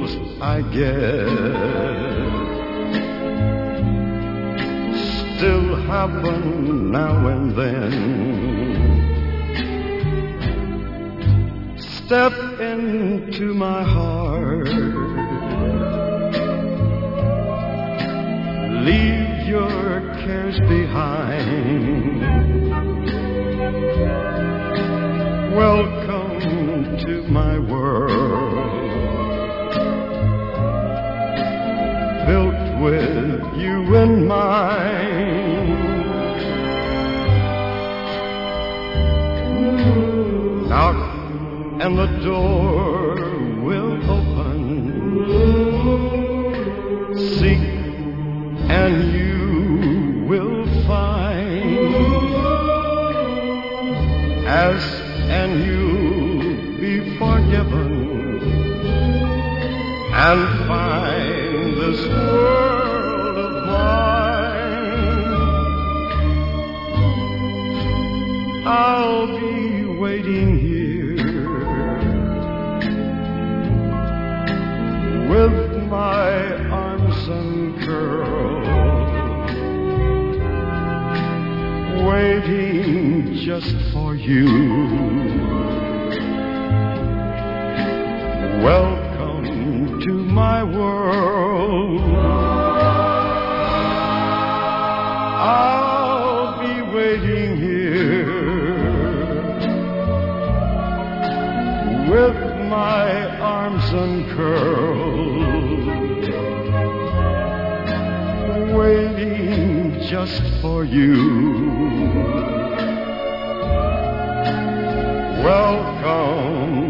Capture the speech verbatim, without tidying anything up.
thrills I get still happen now and then. Step into my heart, leave your cares behind. Welcome to my world, built with you in mind. Knock and the door will open. Seek and you will find. Ask and you'll be forgiven, and find this world of mine. I'll be waiting here with my arms uncurled, waiting just for you. Welcome to my world. I'll be waiting here with my arms uncurled, waiting just for you. Welcome